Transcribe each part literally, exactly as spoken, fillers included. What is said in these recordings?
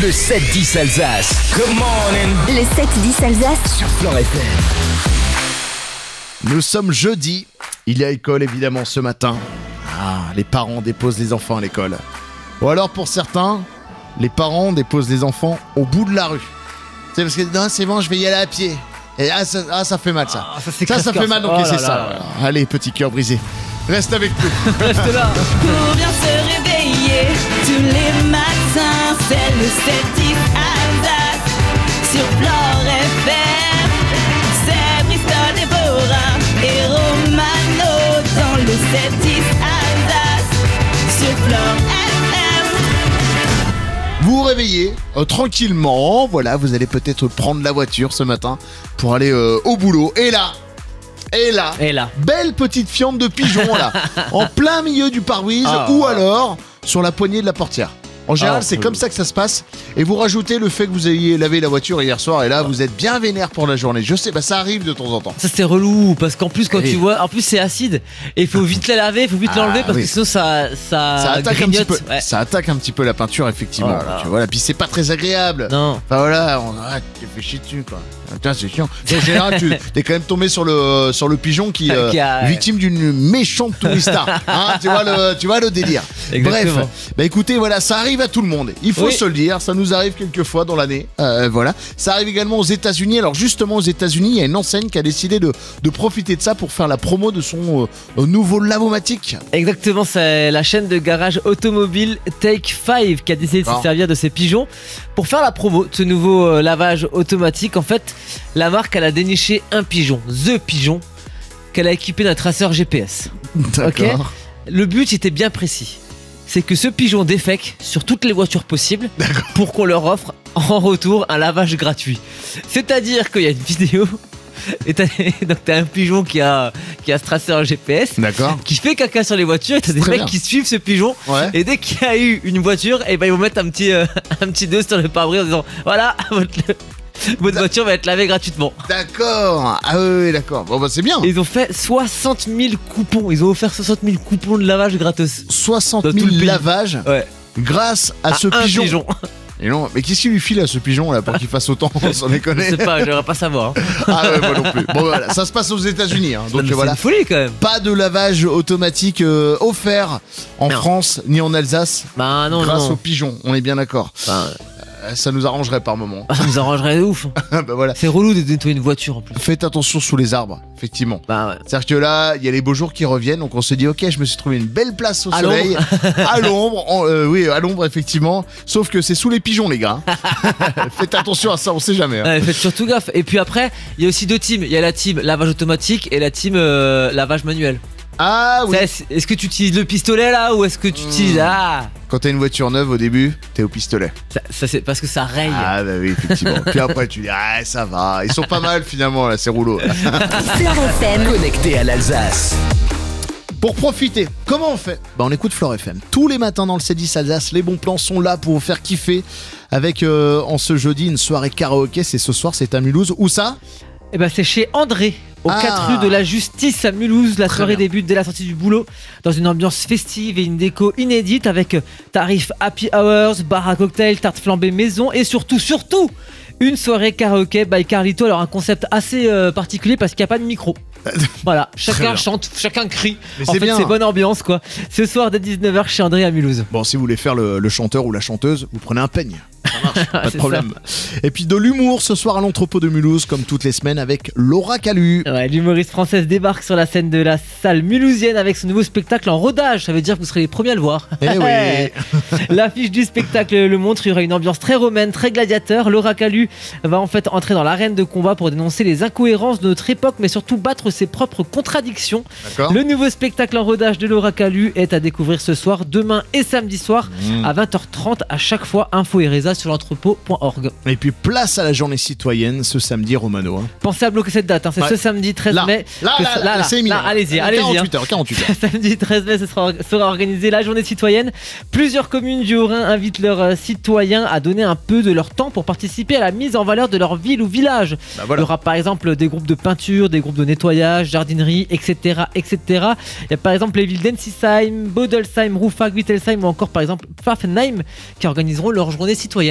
Le sept dix Alsace. Good morning. Le sept dix Alsace sur Flan F M. Nous sommes jeudi. Il y a école évidemment ce matin. Ah, les parents déposent les enfants à l'école. Ou alors pour certains, les parents déposent les enfants au bout de la rue. C'est parce que non, c'est bon, je vais y aller à pied. Et ah, ça, ah, ça fait mal ça. Ah, ça, c'est ça, ça fait mal d'encaisser oh ça. là. Voilà. Allez, petit cœur brisé. Reste avec nous. Reste là. Pour bien se réveiller tous les matins, c'est le sept dix Alsace sur Flan F M. C'est Bristol, Déborah et Romano dans le sept dix Alsace sur Flan F M. Vous vous réveillez euh, tranquillement. Voilà, vous allez peut-être prendre la voiture ce matin pour aller euh, au boulot. Et là, et là, Et là. belle petite fiente de pigeon là, en plein milieu du pare-brise Ah, ou ouais. alors sur la poignée de la portière. En général, Ah, c'est oui. comme ça que ça se passe. Et vous rajoutez le fait que vous ayez lavé la voiture hier soir et là, vous êtes bien vénère pour la journée. Je sais, bah ça arrive de temps en temps. Ça c'est relou parce qu'en plus quand Oui. tu vois, en plus c'est acide et il faut vite la laver, il faut vite Ah, l'enlever parce oui. que sinon ça ça, Ça attaque, un petit grignote. peu, Ouais. ça attaque un petit peu la peinture, effectivement. Oh là là. Tu vois, là, puis c'est pas très agréable. Non. Enfin voilà, on ah, tu fais chier dessus quoi. Putain, c'est chiant. En général, tu es quand même tombé sur le, sur le pigeon qui, euh, Qui a- victime d'une méchante tourista. Hein, tu, vois le, tu vois le délire. Exactement. Bref, bah écoutez, voilà, ça arrive à tout le monde. Il faut Oui. se le dire, ça nous arrive quelques fois dans l'année. Euh, voilà, ça arrive également aux États-Unis. Alors justement, aux États-Unis, il y a une enseigne qui a décidé de, de profiter de ça pour faire la promo de son euh, nouveau lavomatique. Exactement, c'est la chaîne de garage automobile Take five qui a décidé de Ah. se servir de ces pigeons pour faire la promo de ce nouveau euh, lavage automatique. En fait, la marque elle a déniché un pigeon, The Pigeon, qu'elle a équipé d'un traceur G P S. D'accord. Le but était bien précis. C'est que ce pigeon défèque sur toutes les voitures possibles pour qu'on leur offre en retour un lavage gratuit. C'est-à-dire qu'il y a une vidéo et t'as, donc t'as un pigeon qui a, qui a ce traceur G P S D'accord. qui fait caca sur les voitures et t'as des Très mecs bien. qui suivent ce pigeon Ouais. et dès qu'il y a eu une voiture et ben ils vont mettre un petit euh, un petit deux sur le pare-brise en disant voilà votre, votre voiture va être lavée gratuitement. D'accord. Ah oui, oui, d'accord. Bon bah c'est bien. Et ils ont fait soixante mille coupons, ils ont offert soixante mille coupons de lavage gratos. soixante Dans tout le mille pays. lavages Ouais. grâce à, À ce un pigeon. pigeon. Et non, mais qu'est-ce qu'il lui file à ce pigeon là pour qu'il fasse autant sans Je déconner? sais pas, j'aimerais pas savoir. hein. Ah ouais, moi non plus. Bon voilà, ça se passe aux États-Unis. Hein, Non, donc mais voilà, c'est une folie quand même. pas de lavage automatique euh, offert en Non. France ni en Alsace Bah non, grâce non. aux pigeons. On est bien d'accord. Enfin, Euh, ça nous arrangerait par moment. ça nous arrangerait de ouf. Bah voilà. C'est relou de nettoyer une voiture en plus. Faites attention sous les arbres, effectivement. Bah ouais. C'est-à-dire que là, il y a les beaux jours qui reviennent, donc on se dit ok, je me suis trouvé une belle place au À soleil, à l'ombre, en- euh, oui, à l'ombre effectivement. Sauf que c'est sous les pigeons, les gars. Faites attention à ça, on sait jamais. hein. Ouais, faites surtout gaffe. Et puis après, il y a aussi deux teams. Il y a la team lavage automatique et la team euh, lavage manuel. Ah oui. C'est- Est-ce que tu utilises le pistolet là ou est-ce que tu utilises ah Quand t'as une voiture neuve au début, t'es au pistolet. ça, ça, c'est parce que ça raye. Ah bah oui, effectivement. Puis après tu dis ah ça va, ils sont pas mal finalement là, ces rouleaux. Flan F M. Connecté à l'Alsace. Pour profiter, comment on fait? Bah on écoute Flan F M. Tous les matins dans le C dix Alsace, les bons plans sont là pour vous faire kiffer. Avec euh, en ce jeudi une soirée karaoké, c'est ce soir, c'est à Mulhouse. Où ça? Et ben c'est chez André, au Ah. quatre rue de la Justice à Mulhouse. La Très soirée bien. débute dès la sortie du boulot dans une ambiance festive et une déco inédite avec tarifs happy hours, bar à cocktail, tarte flambée maison et surtout, surtout, une soirée karaoké by Carlito. Alors un concept assez euh, particulier parce qu'il n'y a pas de micro. Voilà, chacun bien. chante, chacun crie. Mais En c'est fait, bien. c'est bonne ambiance quoi. Ce soir dès dix-neuf heures chez André à Mulhouse. Bon, si vous voulez faire le, le chanteur ou la chanteuse, vous prenez un peigne. Ça marche, pas de C'est problème. Et puis de l'humour ce soir à l'entrepôt de Mulhouse, comme toutes les semaines, avec Laura Calu. Ouais, l'humoriste française débarque sur la scène de la salle mulhousienne avec son nouveau spectacle en rodage. Ça veut dire que vous serez les premiers à le voir. Eh oui. L'affiche du spectacle le montre, il y aura une ambiance très romaine, très gladiateur. Laura Calu va en fait entrer dans l'arène de combat pour dénoncer les incohérences de notre époque, mais surtout battre ses propres contradictions. D'accord. Le nouveau spectacle en rodage de Laura Calu est à découvrir ce soir, demain et samedi soir Mmh. à vingt heures trente à chaque fois. Info et résa sur l'entrepôt point org. Et puis place à la journée citaine ce samedi, Romano. hein. Pensez à bloquer cette date, hein. C'est Ouais. ce samedi treize Là, mai. là, que là, ça- là, c'est éminent. là, allez-y, allez-y. hein. quarante-huit heures, quarante-huit heures. Samedi treize mai, ce sera, sera organisée la journée citoyenne. Plusieurs communes du Haut-Rhin invitent leurs euh, citoyens à donner un peu de leur temps pour participer à la mise en valeur de leur ville ou village. Bah Il voilà. y aura par exemple des groupes de peinture, des groupes de nettoyage, jardinerie, et cetera, et cetera. Il y a par exemple les villes d'Ensisheim, Bodelsheim, Rouffach, Wittelsheim ou encore par exemple Pfaffenheim qui organiseront leur journée citoyenne.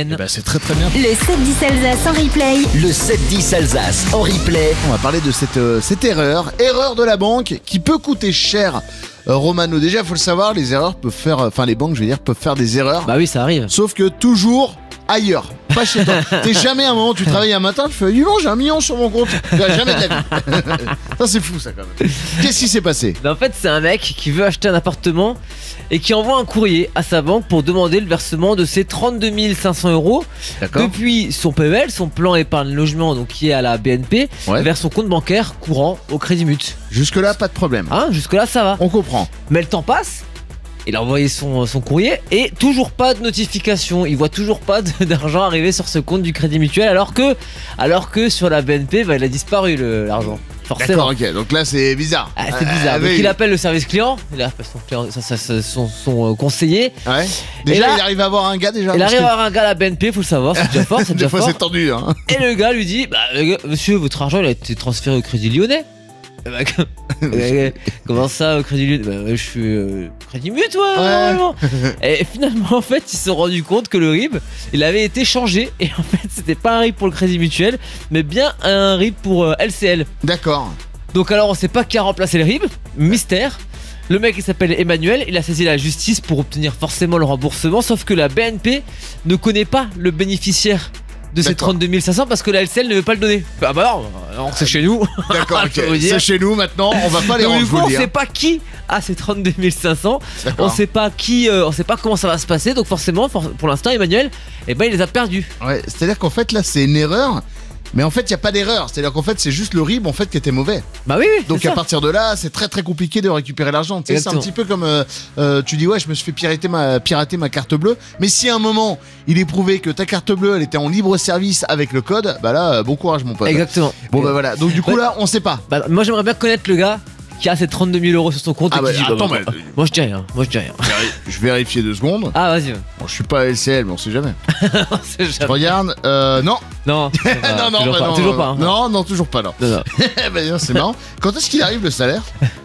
moyenne. Eh ben, c'est très très bien. Le sept dix Alsace en replay. Le sept dix Alsace en replay. On va parler de cette, euh, cette erreur, erreur de la banque qui peut coûter cher. Euh, Romano, déjà, il faut le savoir, les erreurs peuvent faire, enfin les banques, je veux dire, peuvent faire des erreurs. Bah oui, ça arrive. Sauf que toujours ailleurs, pas chez toi. T'es jamais à un moment, tu travailles un matin, tu fais, dis non, j'ai un million sur mon compte. Jamais de la vie. Ça, c'est fou, ça, quand même. Qu'est-ce qui s'est passé? Mais en fait, c'est un mec qui veut acheter un appartement et qui envoie un courrier à sa banque pour demander le versement de ses trente-deux mille cinq cents euros D'accord. depuis son P E L, son plan épargne logement, donc qui est à la B N P, Ouais. vers son compte bancaire courant au Crédit Mut. Jusque-là, pas de problème. Hein, jusque-là, ça va. On comprend. Mais le temps passe. Il a envoyé son, son courrier et toujours pas de notification. Il voit toujours pas de- d'argent arriver sur ce compte du Crédit Mutuel alors que, alors que sur la B N P, bah, il a disparu le- l'argent. Forcément. D'accord, ok. Donc là, c'est bizarre. Ah, c'est bizarre. Ah, Donc oui. il appelle le service client. Il appelle son, client, ça, ça, ça, son, son, euh, conseiller. Ouais. Déjà, là- il arrive à avoir un gars déjà. Il parce arrive que à avoir un gars à la B N P, faut le savoir, c'est déjà fort, c'est Des déjà fois, fort. c'est tendu, hein. Et le gars lui dit, bah, le gars, monsieur, votre argent il a été transféré au Crédit Lyonnais. Eh bah, que- euh, comment ça au Crédit Lyonnais? Bah, ouais, je suis euh, Crédit Mut, ouais, normalement. Et finalement, en fait, ils se sont rendus compte que le R I B, il avait été changé. Et en fait, c'était pas un R I B pour le Crédit Mutuel, mais bien un R I B pour euh, L C L. D'accord. Donc alors, on sait pas qui a remplacé le R I B, mystère. Le mec il s'appelle Emmanuel, il a saisi la justice pour obtenir forcément le remboursement, sauf que la B N P ne connaît pas le bénéficiaire de ces D'accord. trente-deux mille cinq cents parce que la L C L ne veut pas le donner. Ah bah non, alors c'est chez nous. D'accord, Je peux vous ok. dire. C'est chez nous maintenant, on va pas les Donc, rendre, du je coup, vous on le dis. sait hein. pas qui a ces trente-deux mille cinq cents, on D'accord. sait pas qui, euh, on sait pas comment ça va se passer, donc forcément, for- pour l'instant, Emmanuel, eh ben il les a perdus. Ouais, c'est-à-dire qu'en fait, là, c'est une erreur. Mais en fait, il n'y a pas d'erreur. C'est-à-dire qu'en fait, c'est juste le R I B en fait, qui était mauvais. Bah oui, oui. Donc c'est à ça. partir de là, c'est très très compliqué de récupérer l'argent. Tu sais, c'est un Exactement. petit peu comme euh, euh, tu dis ouais, je me suis fait pirater ma pirater ma carte bleue. Mais si à un moment il est prouvé que ta carte bleue elle était en libre service avec le code, bah là, euh, bon courage mon pote. Exactement. Bon bah voilà. Donc du coup Ouais. là, on sait pas. Bah, moi j'aimerais bien connaître le gars qui a ces trente-deux mille euros sur son compte Ah et bah, qui dit attends, bah, mais- bah, moi je dis rien, moi je dis rien. Je vais vérifier deux secondes. Ah vas-y. Bon, je suis pas L C L, mais on sait jamais. C'est Je jamais- regarde. Euh, non. Non, c'est pas- non, non, toujours bah, pas, non, toujours non, pas. hein. Non, non, toujours pas non. Non, non. bah, non, c'est marrant. Quand est-ce qu'il arrive le salaire?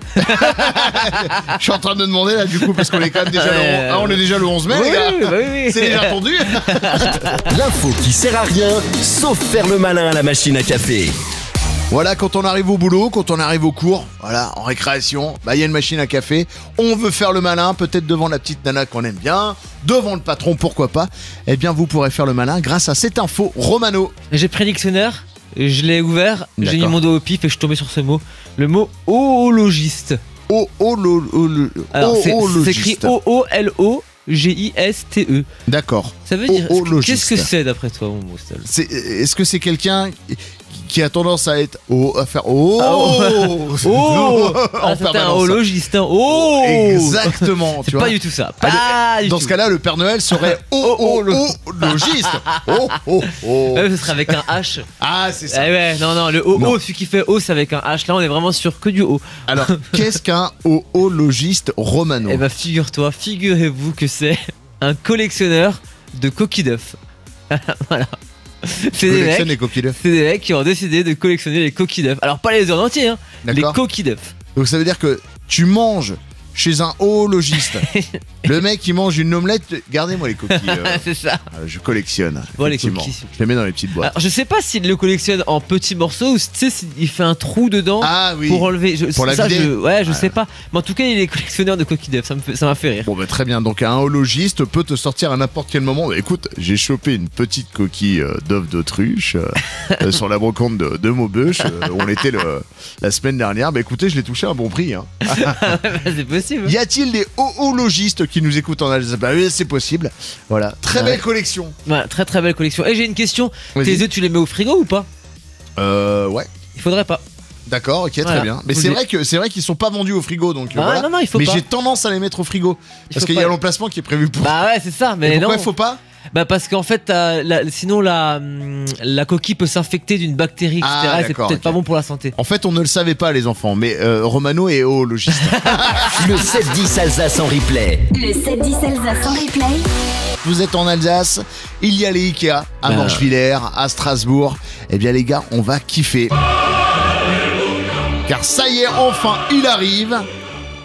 Je suis en train de me demander là du coup parce qu'on est quand même déjà le, Ouais. ah, on est déjà le onze mai Oui, les gars. oui, bah oui, oui. C'est déjà tendu. L'info qui sert à rien, sauf faire le malin à la machine à café. Voilà, quand on arrive au boulot, quand on arrive au cours, voilà, en récréation, bah il y a une machine à café. On veut faire le malin, peut-être devant la petite nana qu'on aime bien, devant le patron, pourquoi pas. Eh bien, vous pourrez faire le malin grâce à cette info Romano. J'ai pris le dictionnaire, je l'ai ouvert, j'ai mis D'accord. mon doigt au pif et je suis tombé sur ce mot. Le mot oologiste. Oh, oh, lo, oh, le- Alors oh, c'est oh, c'est écrit logiste. O O L O G I S T E. D'accord. Ça veut dire. Oologiste. Qu'est-ce que c'est d'après toi, mon Moustel? C'est- Est-ce que c'est quelqu'un qui a tendance à être oh, à faire oh, Ah, oh. Oh en Ah, c'était un permanence. oologiste, hein. Oh Exactement. C'est tu pas vois. du tout ça. Ah, Pas du Dans tout. ce cas-là, le Père Noël serait oh, oh, oh, logiste. Oh, oh, oh. Ouais, ce serait avec un H. Ah, c'est ça. Eh ouais, non, non, le O, Non. O, celui qui fait O, c'est avec un H. Là, on est vraiment sur que du O. Alors, qu'est-ce qu'un oologiste Romano? Eh bah, figure-toi, figurez-vous que c'est un collectionneur de coquilles d'œufs. Voilà. C'est des, Collectionne mecs, les coquilles d'œufs. c'est des mecs qui ont décidé de collectionner les coquilles d'œufs. Alors, pas les œufs en entier, hein, les D'accord. coquilles d'œufs. Donc ça veut dire que tu manges chez un oologiste. Le mec il mange une omelette. Gardez-moi les coquilles. euh, C'est ça. euh, je collectionne. Bon, les effectivement. coquilles. Je les mets dans les petites boîtes. Alors, je sais pas s'il le collectionne en petits morceaux ou tu sais s'il fait un trou dedans Ah oui. pour enlever. Je, Pour la ça, vider. je, ouais, je sais pas. Mais en tout cas, il est collectionneur de coquilles d'œufs. Ça me fait- ça m'a fait rire. Bon bah très bien, donc un oologiste peut te sortir à n'importe quel moment. Bah, écoute, j'ai chopé une petite coquille euh, d'œuf d'autruche euh, euh, sur la brocante de, de Maubeuge, euh, où on était le- la semaine dernière. Bah écoutez, je l'ai touché à un bon prix. Hein. C'est possible. Y a-t-il des oologistes qui nous écoutent en Alsace? Bah oui, c'est possible. Voilà, très Ouais. belle collection. Ouais, très très belle collection. Et j'ai une question. Vas-y. Tes œufs, tu les mets au frigo ou pas? Euh ouais. Il faudrait pas. D'accord, ok, très Voilà. bien. Mais Vous c'est les- vrai que c'est vrai qu'ils sont pas vendus au frigo, donc euh, Ah, voilà. non, non, il faut mais pas. j'ai tendance à les mettre au frigo Il parce faut qu'il y a pas. l'emplacement qui est prévu pour. Bah ouais, c'est ça. Et Mais pourquoi non. faut pas? Bah parce qu'en fait, t'as la- sinon la, hum, la coquille peut s'infecter d'une bactérie, et cetera. Ah, et c'est d'accord, peut-être ok. pas bon pour la santé. En fait, on ne le savait pas, les enfants, mais euh, Romano est oologiste. Le sept dix Alsace en replay. Le sept dix Alsace en replay. Vous êtes en Alsace, il y a les Ikea à Ah. Morchevillers, à Strasbourg. Eh bien, les gars, on va kiffer. Car ça y est, enfin, il arrive.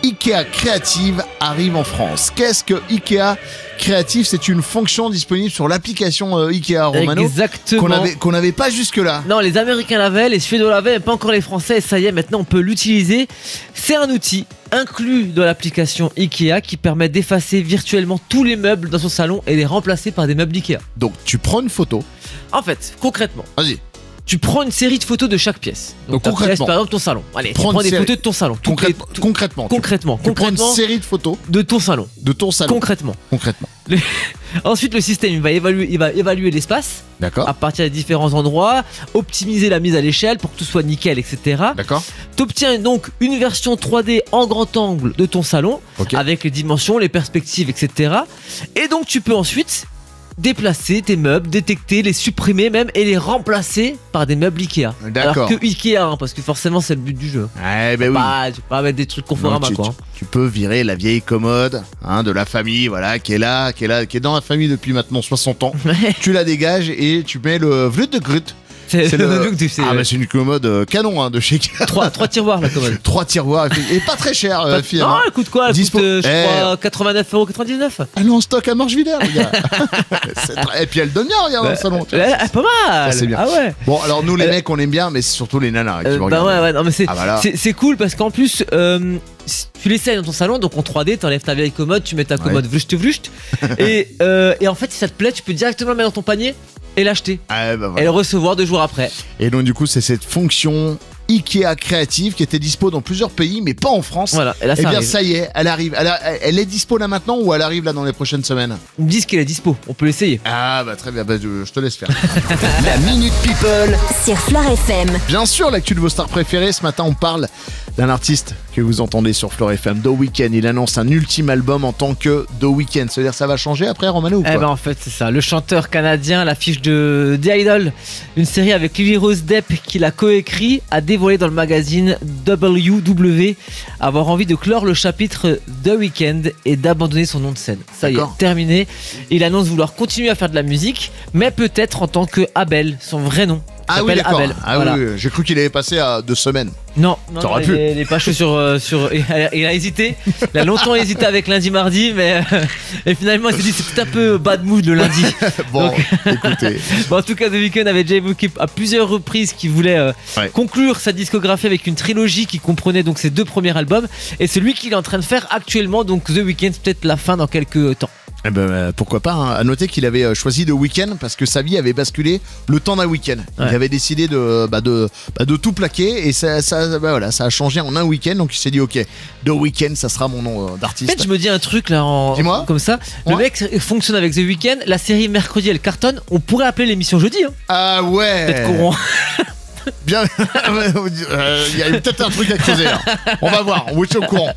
Ikea Creative arrive en France. Qu'est-ce que Ikea Creative ? C'est une fonction disponible sur l'application euh, Ikea Romano Exactement. qu'on n'avait qu'on n'avait pas jusque-là. Non, les Américains l'avaient, les Suédois l'avaient, mais pas encore les Français. Et ça y est, maintenant on peut l'utiliser. C'est un outil inclus dans l'application Ikea qui permet d'effacer virtuellement tous les meubles dans son salon et les remplacer par des meubles Ikea. Donc tu prends une photo. En fait, concrètement, Vas-y. tu prends une série de photos de chaque pièce. Donc, ta concrètement, pièce, par exemple ton salon. Allez, tu prends prends une des série- photos de ton salon. Toutes Concrète- les- tout- concrètement. tu- concrètement, Tu prends concrètement une série de photos de ton salon. de ton salon. Concrètement. Concrètement. Ensuite, le système il va évaluer, il va évaluer l'espace D'accord. à partir des différents endroits, optimiser la mise à l'échelle pour que tout soit nickel, et cetera. D'accord. T'obtiens donc une version trois D en grand angle de ton salon Ok. avec les dimensions, les perspectives, et cetera. Et donc tu peux ensuite déplacer tes meubles, détecter, les supprimer même et les remplacer par des meubles Ikea. D'accord. Alors que Ikea, hein, parce que forcément c'est le but du jeu. Eh ben oui. Bah, tu peux pas mettre des trucs Non, Conforama tu, quoi. tu- tu peux virer la vieille commode hein, de la famille, voilà, qui est là, qui est là, qui est dans la famille depuis maintenant soixante ans. Tu la dégages et tu mets le vlut de grut. C'est C'est le le- look du c'est Ah bah c'est une commode euh, canon hein, de chez Ikea. trois, trois tiroirs la commode. Trois tiroirs et pas très cher euh, Pas- finalement. non, elle coûte quoi? Elle Dispo- coûte, euh, je Eh. crois, quatre-vingt-neuf euros quatre-vingt-dix-neuf. Elle est en stock à Marche-Villers, les gars. C'est très- Et puis elle donne bien, regarde, dans le salon. tu vois. Eh, pas mal. Ça, c'est bien. Ah ouais. Bon, alors nous les Euh, mecs, on aime bien, mais c'est surtout les nanas hein, qui Euh, vont bah regarder. ouais, ouais, non mais c'est Ah, voilà. c'est- c'est cool parce qu'en plus euh, si tu l'essayes dans ton salon, donc en trois D, t'enlèves ta vieille commode, tu mets ta commode vlucht vlucht et, euh, et en fait si ça te plaît, tu peux directement le mettre dans ton panier et l'acheter Ah, bah, voilà. et le recevoir deux jours après. Et donc du coup, c'est cette fonction Ikea Creative qui était dispo dans plusieurs pays, mais pas en France. Voilà, et là Eh ça bien, arrive. ça y est, elle arrive. Elle, a- elle est dispo là maintenant ou elle arrive là dans les prochaines semaines? Ils me disent qu'elle est dispo, on peut l'essayer. Ah bah très bien, bah, je, je te laisse faire. La Minute People. Sur Flore F M. Bien sûr, l'actu de vos stars préférées. Ce matin, on parle d'un artiste que vous entendez sur Flore F M, The Weeknd. Il annonce un ultime album en tant que The Weeknd. C'est-à-dire ça va changer après, Romano, ou Eh quoi? ben en fait c'est ça, le chanteur canadien, l'affiche de The Idol, une série avec Lily Rose Depp qu'il a coécrit, a dévoilé dans le magazine W W avoir envie de clore le chapitre The Weeknd et d'abandonner son nom de scène. Ça y est, D'accord. terminé. Il annonce vouloir continuer à faire de la musique, mais peut-être en tant que Abel, son vrai nom. Il Ah oui, s'appelle d'accord. Abel. Ah Voilà. oui, oui, j'ai cru qu'il avait passé à deux semaines. Non, non, T'aurais non, pu. il est- il est pas chaud sur, euh, sur il, a, il a hésité. Il a longtemps hésité avec lundi mardi, mais euh, et finalement il s'est dit c'est tout un peu bad mood le lundi. Bon, Donc- écoutez. Bon, en tout cas, The Weeknd avait déjà évoqué à plusieurs reprises qu'il voulait euh, Ouais. conclure sa discographie avec une trilogie qui comprenait donc ses deux premiers albums et celui qu'il est en train de faire actuellement, donc The Weeknd, c'est peut-être la fin dans quelques temps. Eh ben, euh, pourquoi pas, hein. À noter qu'il avait euh, choisi The Weeknd parce que sa vie avait basculé le temps d'un week-end. Ouais. Il avait décidé de, bah, de, bah, de tout plaquer et ça, ça, bah, voilà, ça a changé en un week-end. Donc il s'est dit, ok, The Weeknd, ça sera mon nom euh, En d'artiste. fait, je me dis un truc là, en, Dis-moi. comme ça. Le Ouais. mec fonctionne avec The Weeknd, la série mercredi elle cartonne. On pourrait appeler l'émission jeudi. Hein. Ah ouais. Peut-être qu'on. Bien. Euh, Il y a peut-être un truc à creuser là. On va voir, on vous tient au courant.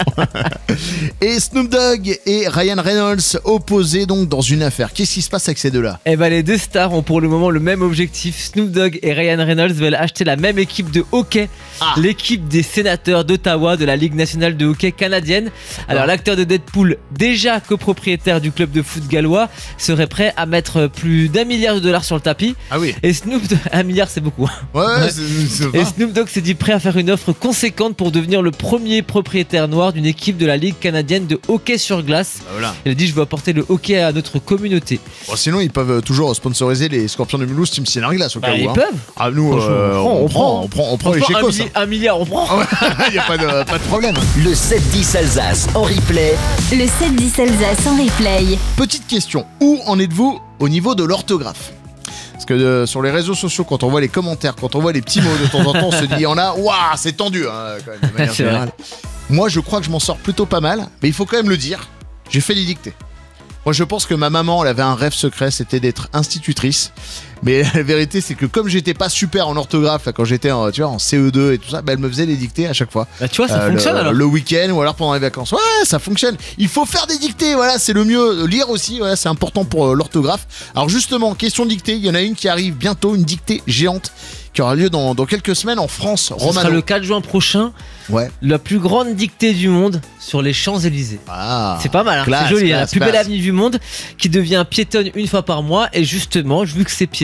Et Snoop Dogg et Ryan Reynolds opposés donc dans une affaire. Qu'est-ce qui se passe avec ces deux-là? Eh ben les deux stars ont pour le moment le même objectif. Snoop Dogg et Ryan Reynolds veulent acheter la même équipe de hockey, Ah. l'équipe des sénateurs d'Ottawa de la Ligue nationale de hockey canadienne. Alors Ah. l'acteur de Deadpool, déjà copropriétaire du club de foot gallois, serait prêt à mettre plus d'un milliard de dollars sur le tapis. Ah oui. Et Snoop, un milliard c'est beaucoup. Ouais, ouais, Ouais. c'est- c'est Et pas- Snoop Dogg s'est dit prêt à faire une offre conséquente pour devenir le premier propriétaire noir d'une équipe de la Ligue canadienne de hockey sur glace. Bah, voilà. Il a dit je veux apporter le hockey à notre communauté. Bon, sinon, ils peuvent toujours sponsoriser les Scorpions de Mulhouse, Team Synerglass au Bah, cas où. ils hein. peuvent. Ah, nous, Franchement, euh, on on, prend, prend, on prend, on prend les Franchement, un, chécos. milli- un milliard, on prend. Il n'y a pas de, pas de problème. Le sept dix Alsace en replay. Le sept dix Alsace en replay. Petite question, où en êtes-vous au niveau de l'orthographe? Parce que euh, sur les réseaux sociaux, quand on voit les commentaires, quand on voit les petits mots de temps en temps, on se dit, il y en a, waouh, c'est tendu, hein, quand même, de manière C'est vrai. générale. Moi, je crois que je m'en sors plutôt pas mal, mais il faut quand même le dire, j'ai fait des dictées. Moi, je pense que ma maman, elle avait un rêve secret, c'était d'être institutrice. Mais la vérité, c'est que comme j'étais pas super en orthographe, là, quand j'étais en, tu vois, en C E deux et tout ça, bah, elle me faisait les dictées à chaque fois. Bah, tu vois, ça Euh, fonctionne le, alors. le week-end ou alors pendant les vacances. Ouais, ça fonctionne. Il faut faire des dictées, voilà, c'est le mieux. Lire aussi, voilà, c'est important pour euh, l'orthographe. Alors justement, question dictée, il y en a une qui arrive bientôt, une dictée géante qui aura lieu dans, dans quelques semaines en France. Ce sera Romano. le quatre juin prochain, Ouais. la plus grande dictée du monde sur les Champs-Élysées. Ah. C'est pas mal, hein, Classe, c'est joli, hein, la classe, plus belle classe. avenue du monde qui devient piétonne une fois par mois. Et justement, vu que c'est piéton,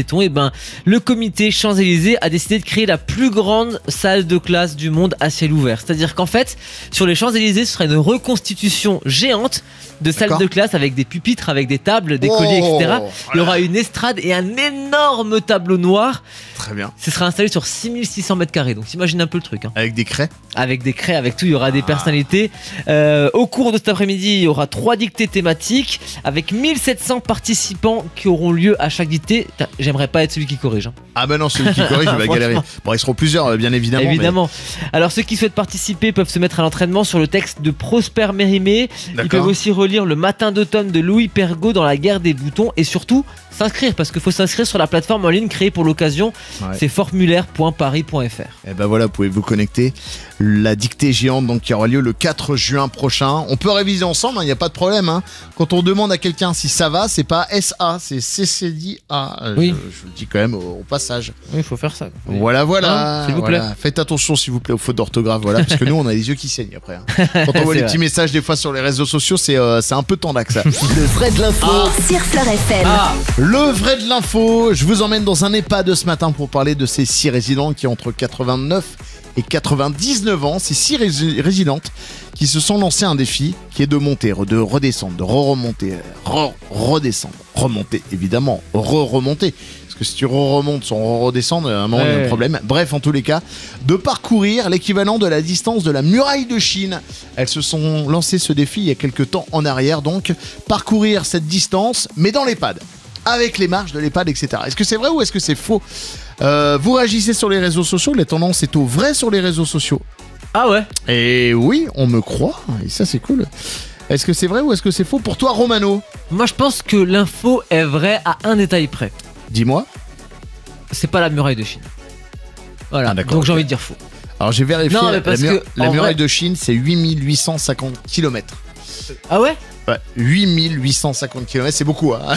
Vuitton, et ben le comité Champs-Élysées a décidé de créer la plus grande salle de classe du monde à ciel ouvert. C'est-à-dire qu'en fait, sur les Champs-Élysées, ce sera une reconstitution géante de salles D'accord. de classe avec des pupitres, avec des tables, des Oh, colliers, et cetera. Il y voilà. aura une estrade et un énorme tableau noir. Très bien. Ce sera installé sur six mille six cents mètres carrés. Donc t'imagines un peu le truc. Hein. Avec des craies. Avec des craies, avec tout, il y aura Ah. des personnalités. Euh, au cours de cet après-midi, il y aura trois dictées thématiques avec mille sept cents participants qui auront lieu à chaque dictée. Putain, j'aimerais pas être celui qui corrige. Hein. Ah bah non, celui qui corrige, il va galérer. Bon, ils seront plusieurs, euh, bien évidemment. mais- Évidemment. Alors ceux qui souhaitent participer peuvent se mettre à l'entraînement sur le texte de Prosper Mérimée. Ils D'accord. peuvent aussi relire Le Matin d'automne de Louis Pergaud dans la guerre des boutons et surtout s'inscrire parce qu'il faut s'inscrire sur la plateforme en ligne créée pour l'occasion. Ouais. C'est formulaire point paris point f r. Et ben voilà, vous pouvez vous connecter. La dictée géante donc qui aura lieu le quatre juin prochain. On peut réviser ensemble, il n'y a pas de problème. Hein. Quand on demande à quelqu'un si ça va, c'est pas S A, c'est C C D A. Euh, Oui. Je, je le dis quand même au, au passage. Oui, il faut faire ça. Voilà, voilà. Hein, s'il vous voilà. plaît. Faites attention s'il vous plaît aux fautes d'orthographe, voilà, parce que nous on a les yeux qui saignent après. Hein. Quand on voit C'est les vrai. petits messages des fois sur les réseaux sociaux, c'est euh, c'est un peu tendax ça. Le vrai de l'info Sur Fleur F M. Ah, Le vrai de l'info, je vous emmène dans un EHPAD ce matin pour parler de ces six résidents qui ont entre quatre-vingt-neuf et quatre-vingt-dix-neuf ans. Ces six rési- résidentes qui se sont lancées un défi qui est de monter, de redescendre, de re-remonter, re-redescendre, remonter évidemment, re-remonter. Parce que si tu re-remontes sans re-redescendre, à un moment il y a un Ouais. problème. Bref, en tous les cas, de parcourir l'équivalent de la distance de la muraille de Chine. Elles se sont lancées ce défi il y a quelques temps en arrière, donc parcourir cette distance, mais dans l'EHPAD. Avec les marches de l'EHPAD, et cetera. Est-ce que c'est vrai ou est-ce que c'est faux ? Euh, Vous réagissez sur les réseaux sociaux, la tendance est au vrai sur les réseaux sociaux. ah ouais. Et oui, on me croit, et ça c'est cool. Est-ce que c'est vrai ou est-ce que c'est faux pour toi, Romano ? Moi je pense que l'info est vraie à un détail près. Dis-moi. C'est pas la muraille de Chine. Voilà. Ah, d'accord, Donc j'ai ok. envie de dire faux. Alors j'ai vérifié, Non, mais la, parce mur- que, la en muraille vrai- de Chine c'est huit mille huit cent cinquante kilomètres. Ah ouais. Ouais, huit mille huit cent cinquante kilomètres, c'est beaucoup. Hein.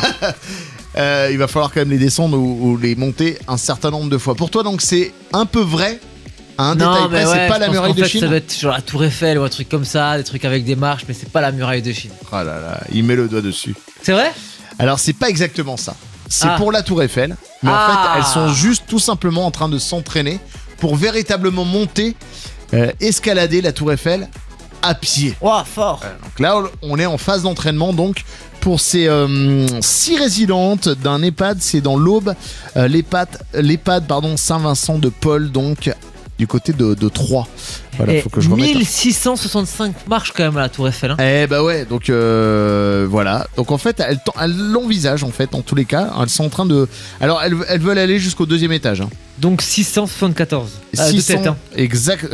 Euh, il va falloir quand même les descendre ou, ou les monter un certain nombre de fois. Pour toi, donc, c'est un peu vrai, à un détail Non mais près, ouais, c'est pas je la pense muraille qu'en de fait, Chine. ça doit être genre la Tour Eiffel ou un truc comme ça, des trucs avec des marches, mais c'est pas la muraille de Chine. Oh là là, il met le doigt dessus. C'est vrai? Alors, c'est pas exactement ça. C'est Ah. pour la Tour Eiffel, mais Ah. en fait, elles sont juste tout simplement en train de s'entraîner pour véritablement monter, euh, escalader la Tour Eiffel à pied. Ouah, fort. Donc là, on est en phase d'entraînement donc pour ces euh, six résidentes d'un EHPAD, c'est dans l'Aube, euh, l'EHPAD, l'EHPAD pardon, Saint-Vincent de Paul, donc du côté de, de Troyes. Voilà, Et faut que je remette. mille six cent soixante-cinq marches quand même à la Tour Eiffel. Hein. Eh bah ouais, donc euh, voilà. Donc en fait, elles, elles l'envisagent en fait, en tous les cas. Elles sont en train de. Alors elles, elles veulent aller jusqu'au deuxième étage. Hein. Donc six cent soixante-quatorze. Ah, de six cents, tête, hein. exact.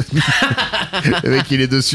Le mec, il est dessus.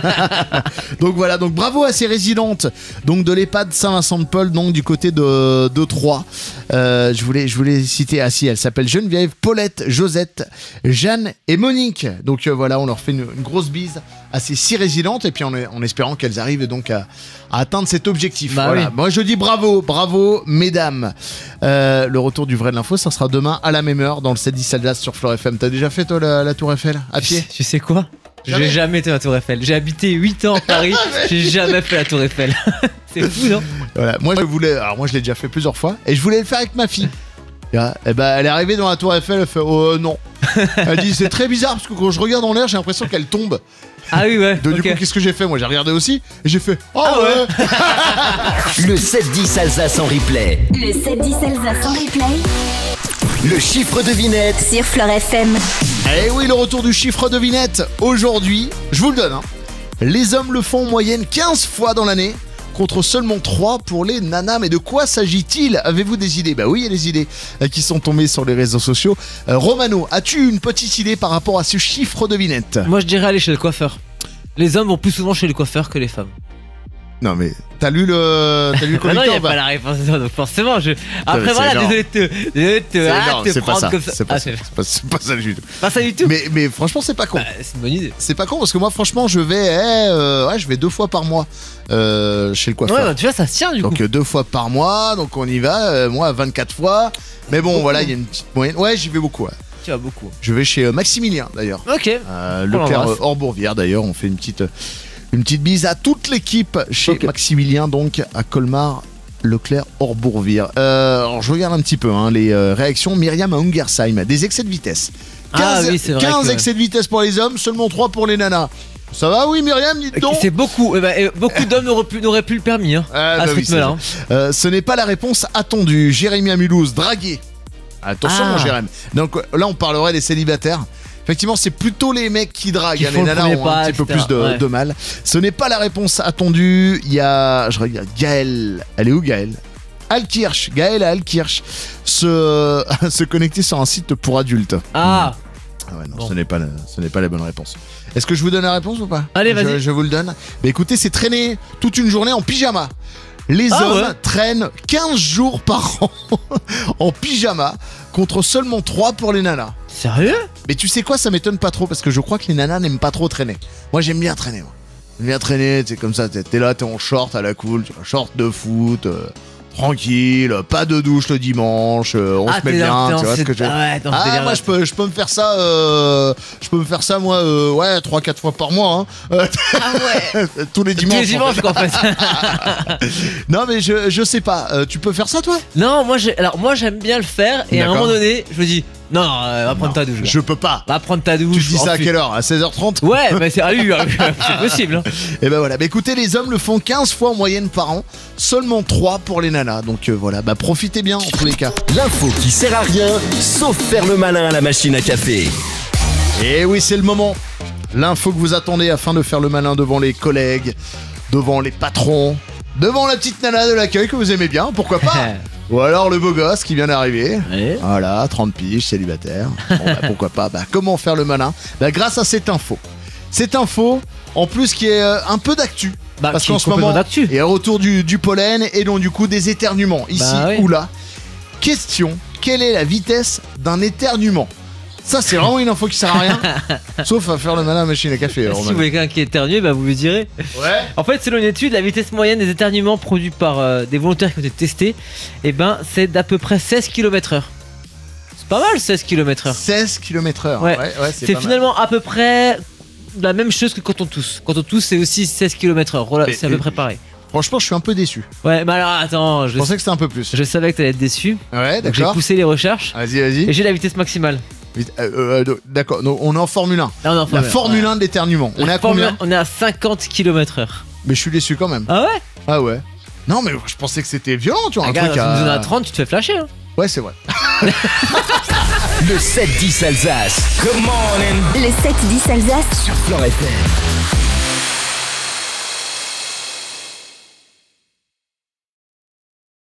Donc voilà, donc bravo à ces résidentes donc de l'EHPAD Saint-Vincent-de-Paul, donc du côté de, de Troyes. Euh, je voulais, je voulais citer, ah si, elles s'appellent Geneviève, Paulette, Josette, Jeanne et Monique. Donc euh, voilà, on leur fait une, une grosse bise à ces six résidentes et puis en, en espérant qu'elles arrivent donc à, à atteindre cet objectif. Bah Voilà. oui. Moi je dis bravo, bravo mesdames. Euh, le retour du vrai de l'info, ça sera demain à la même heure dans le sept dix Alsace sur Fleur F M. T'as déjà fait toi la, la Tour Eiffel à pied? Tu sais quoi? Jamais. J'ai jamais été à la Tour Eiffel. J'ai habité huit ans à Paris, j'ai jamais fait la Tour Eiffel. C'est fou, non? Voilà. Moi je voulais, alors moi je l'ai déjà fait plusieurs fois et je voulais le faire avec ma fille. Et eh ben, elle est arrivée dans la Tour Eiffel, elle fait oh euh, non. Elle dit c'est très bizarre parce que quand je regarde en l'air j'ai l'impression qu'elle tombe. Ah oui, ouais. Donc, ok. Du coup qu'est-ce que j'ai fait? Moi j'ai regardé aussi et j'ai fait oh Ah ouais. Le sept dix Alsace en replay. Le sept dix Alsace en replay. Le chiffre devinette. Sur Fleur F M. Eh oui, le retour du chiffre devinette aujourd'hui, je vous le donne. Hein. Les hommes le font en moyenne quinze fois dans l'année, contre seulement trois pour les nanas. Mais de quoi s'agit-il? Avez-vous des idées? Bah oui, il y a des idées euh, qui sont tombées sur les réseaux sociaux. Euh, Romano, as-tu une petite idée par rapport à ce chiffre devinette? Moi, je dirais aller chez le coiffeur. Les hommes vont plus souvent chez le coiffeur que les femmes. Non mais, t'as lu le, t'as lu le Ah non, il conducteur n'y a ou pas pas la réponse, donc forcément. Je... Après, c'est voilà, énorme. désolé de te, désolé de te, C'est ah, énorme, te c'est pas prendre ça, comme ça. c'est pas Ah, ça, c'est c'est pas, c'est pas ça du tout. pas ça du tout. Mais, mais franchement c'est pas con. Bah, c'est une bonne idée. C'est pas con parce que moi franchement je vais, eh, euh, ouais, je vais deux fois par mois euh, chez le coiffeur. Ouais, bah, tu vois, ça se tient du coup. Donc euh, deux fois par mois, donc on y va, euh, moi vingt-quatre fois. Mais bon, Beaucoup. voilà, il y a une petite moyenne. Ouais, j'y vais beaucoup. Ouais. Tu vas beaucoup. Je vais chez euh, Maximilien d'ailleurs. Ok. Euh, On Leclerc l'embrasse. euh, hors Bourvière d'ailleurs, on fait une petite, euh, une petite bise à toute l'équipe chez Ok. Maximilien, donc à Colmar Leclerc Orbourvire. Euh, alors je regarde un petit peu hein, les euh, réactions. Myriam à Ungersheim, des excès de vitesse. Ah oui, c'est vrai quinze que- excès de vitesse pour les hommes, seulement trois pour les nanas. Ça va, oui, Myriam, dites donc. C'est beaucoup. Eh ben, eh, beaucoup d'hommes n'auraient pu, n'auraient plus le permis hein, Ah, à bah ce oui, rythme-là. hein. c'est- euh, ce n'est pas la réponse attendue. Jérémy à Mulhouse, dragué. Attention, Ah. mon Jérémy. Donc là, on parlerait des célibataires. Effectivement, c'est plutôt les mecs qui draguent. Qui hein, font les le nanas premier ont pas, un petit peu et cetera. plus de, Ouais. de mal. Ce n'est pas la réponse attendue. Il y a, je regarde, Gaël. Elle est où, Gaël? Alkirch, Gaël à Alkirch, se, se connecter sur un site pour adultes. Ah, Ah ouais, non, Bon. ce n'est pas, la- ce n'est pas la bonne réponse. Est-ce que je vous donne la réponse ou pas? Allez, Je- vas-y. Je, vous le donne. Mais écoutez, c'est traîner toute une journée en pyjama. Les Ah hommes ouais. traînent quinze jours par an en pyjama contre seulement trois pour les nanas. sérieux? Mais tu sais quoi, ça m'étonne pas trop parce que je crois que les nanas n'aiment pas trop traîner. Moi, j'aime bien traîner. Moi. J'aime bien traîner, c'est comme ça, t'es t'es là, t'es en short à la cool, tu vois, short de foot, euh, tranquille, pas de douche le dimanche, euh, on Ah, se met t'es dans- bien, t'es tu dans vois ce cette- que je veux dire. ah ouais, dans ce Ah, délire-là. moi je peux, je peux me faire ça, euh, je peux me faire ça moi, euh, ouais, trois quatre fois par mois, hein. Euh, Ah ouais. tous les Tous dimanches. les en dimanches fait. quoi, en fait. Non mais je, je sais pas, euh, tu peux faire ça toi? Non, moi, j'ai- alors moi j'aime bien le faire et à un D'accord. moment donné, je me dis non, non, euh, va prendre ta douche. gars. Je peux pas. Va prendre ta douche. Tu dis ça à enfuis. quelle heure? À seize heures trente? Ouais, mais c'est ah oui, ah oui, c'est possible. hein. Et ben voilà, bah écoutez, les hommes le font quinze fois en moyenne par an, seulement trois pour les nanas. Donc euh, voilà, bah profitez bien en tous les cas. L'info qui sert à rien, sauf faire le malin à la machine à café. Et oui, c'est le moment. L'info que vous attendez afin de faire le malin devant les collègues, devant les patrons, devant la petite nana de l'accueil que vous aimez bien, pourquoi pas. Ou alors le beau gosse qui vient d'arriver. Ouais. Voilà, trente piges, célibataire. Bon, bah, pourquoi pas. Bah, comment faire le malin? Bah, grâce à cette info. Cette info, en plus, qui est euh, un peu d'actu. Bah, Parce qui est qu'en ce complètement moment, d'actu. il y a le retour du, du pollen et donc du coup des éternuements, ici Bah oui. ou là. Question, quelle est la vitesse d'un éternuement? Ça, c'est vraiment une info qui sert à rien, sauf à faire le malin à la machine à café. alors, Si Roman. vous voulez quelqu'un qui éternue, bah vous lui direz. Ouais. En fait, selon une étude, la vitesse moyenne des éternuements produits par euh, des volontaires qui ont été testés, eh ben, c'est d'à peu près seize kilomètres heure. C'est pas mal, seize kilomètres heure. seize kilomètres heure. Ouais. ouais, ouais, C'est pas mal. finalement à peu près la même chose que quand on tousse. Quand on tousse, c'est aussi seize kilomètres heure. Voilà, Mais- c'est à peu mais- près pareil. Franchement, je suis un peu déçu. Ouais, mais alors attends, Je je, pensais que c'était un peu plus. je savais que t'allais être déçu. Ouais, Donc j'ai d'accord. poussé les recherches Vas-y, et vas-y. j'ai la vitesse maximale. Vite, euh, euh, d'accord, donc on est en Formule un. Là, on est en La Formule un, Formule ouais. un de l'éternuement. On La est à Formule combien? un, On est à cinquante kilomètres heure. Mais je suis déçu quand même. Ah ouais? Ah ouais. Non, mais je pensais que c'était violent, tu vois. Un Regarde, truc dans une zone à... à trente, tu te fais flasher. Hein. Ouais, c'est vrai. Le sept dix Alsace. Come on and Le sept dix Alsace sur Flan F M.